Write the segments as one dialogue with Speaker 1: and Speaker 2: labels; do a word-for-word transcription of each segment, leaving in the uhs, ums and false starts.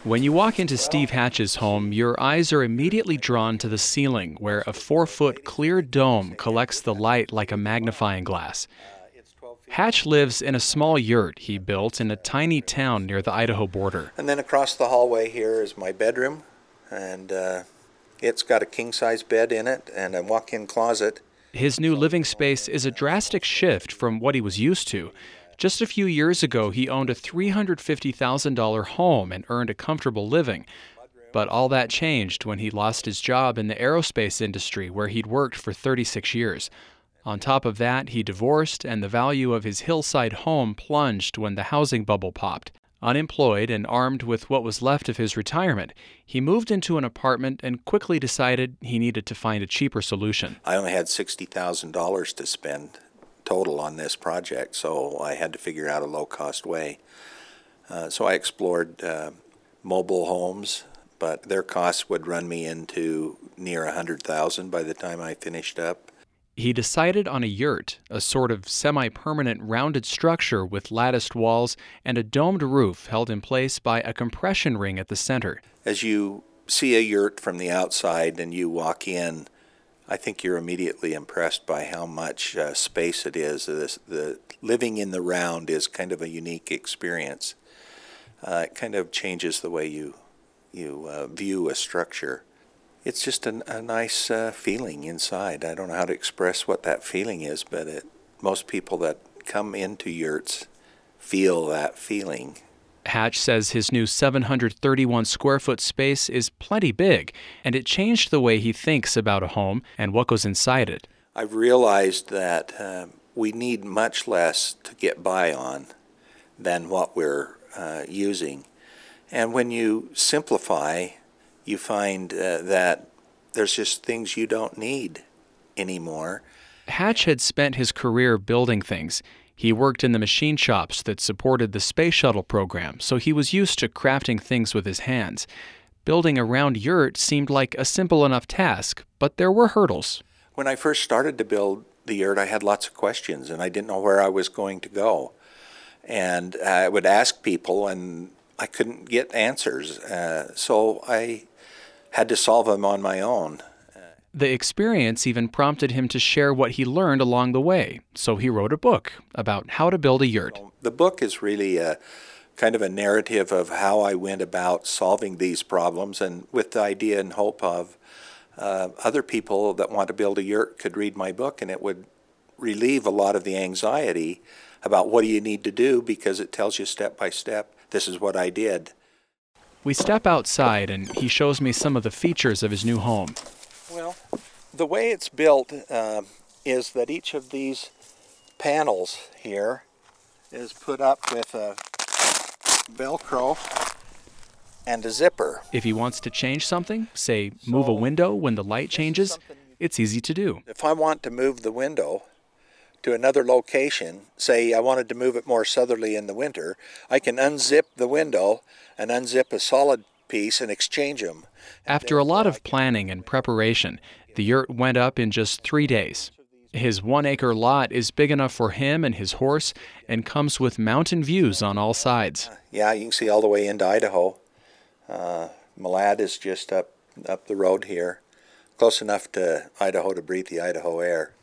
Speaker 1: When you walk into Steve Hatch's home, your eyes are immediately drawn to the ceiling, where a four-foot clear dome collects the light like a magnifying glass. Hatch lives in a small yurt he built in a tiny town near the Idaho border.
Speaker 2: And then across the hallway here is my bedroom, and uh, it's got a king-size bed in it and a walk-in closet.
Speaker 1: His new living space is a drastic shift from what he was used to. Just a few years ago, he owned a three hundred fifty thousand dollars home and earned a comfortable living. But all that changed when he lost his job in the aerospace industry, where he'd worked for thirty-six years. On top of that, he divorced, and the value of his hillside home plunged when the housing bubble popped. Unemployed and armed with what was left of his retirement, he moved into an apartment and quickly decided he needed to find a cheaper solution.
Speaker 2: I only had sixty thousand dollars to spend total on this project, so I had to figure out a low-cost way. Uh, so I explored uh, mobile homes, but their costs would run me into near one hundred thousand dollars by the time I finished up.
Speaker 1: He decided on a yurt, a sort of semi-permanent rounded structure with latticed walls and a domed roof held in place by a compression ring at the center.
Speaker 2: As you see a yurt from the outside and you walk in, I think you're immediately impressed by how much uh, space it is. This, the living in the round is kind of a unique experience. Uh, it kind of changes the way you you uh, view a structure. It's just a, a nice uh, feeling inside. I don't know how to express what that feeling is, but it, most people that come into yurts feel that feeling.
Speaker 1: Hatch says his new seven hundred thirty-one square foot space is plenty big, and it changed the way he thinks about a home and what goes inside it.
Speaker 2: I've realized that uh, we need much less to get by on than what we're uh, using. And when you simplify, you find uh, that there's just things you don't need anymore.
Speaker 1: Hatch had spent his career building things. He worked in the machine shops that supported the space shuttle program, so he was used to crafting things with his hands. Building a round yurt seemed like a simple enough task, but there were hurdles.
Speaker 2: When I first started to build the yurt, I had lots of questions, and I didn't know where I was going to go. And I would ask people, and I couldn't get answers, uh, so I had to solve them on my own.
Speaker 1: The experience even prompted him to share what he learned along the way, so he wrote a book about how to build a yurt.
Speaker 2: The book is really a kind of a narrative of how I went about solving these problems, and with the idea and hope of uh, other people that want to build a yurt could read my book, and it would relieve a lot of the anxiety about what do you need to do, because it tells you step by step, this is what I did.
Speaker 1: We step outside, and he shows me some of the features of his new home.
Speaker 2: Well, the way it's built uh, is that each of these panels here is put up with a Velcro and a zipper.
Speaker 1: If he wants to change something, say move a window when the light changes, it's easy to do.
Speaker 2: If I want to move the window to another location, say I wanted to move it more southerly in the winter, I can unzip the window and unzip a solid piece and exchange them.
Speaker 1: After a lot of planning and preparation, the yurt went up in just three days. His one-acre lot is big enough for him and his horse and comes with mountain views on all sides.
Speaker 2: Yeah, you can see all the way into Idaho. Uh, Malad is just up, up the road here, close enough to Idaho to breathe the Idaho air.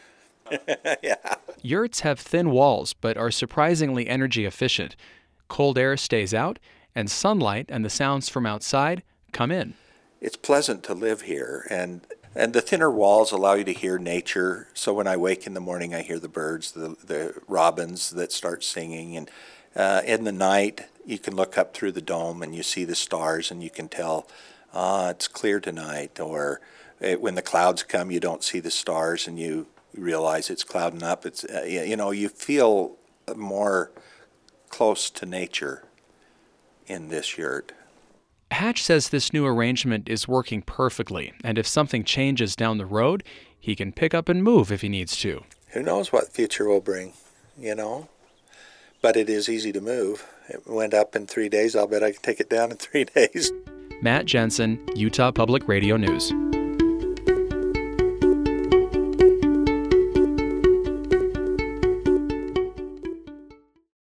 Speaker 2: Yeah.
Speaker 1: Yurts have thin walls but are surprisingly energy efficient. Cold air stays out, and sunlight and the sounds from outside come in.
Speaker 2: It's pleasant to live here, and and the thinner walls allow you to hear nature. So when I wake in the morning, I hear the birds, the, the robins that start singing. And uh, in the night, you can look up through the dome and you see the stars, and you can tell, ah, it's clear tonight. Or it, when the clouds come, you don't see the stars, and you realize it's clouding up. It's uh, you know, you feel more close to nature in this yurt.
Speaker 1: Hatch says this new arrangement is working perfectly, and if something changes down the road, he can pick up and move if he needs to.
Speaker 2: Who knows what the future will bring, you know? But it is easy to move. It went up in three days. I'll bet I can take it down in three days.
Speaker 1: Matt Jensen, Utah Public Radio News.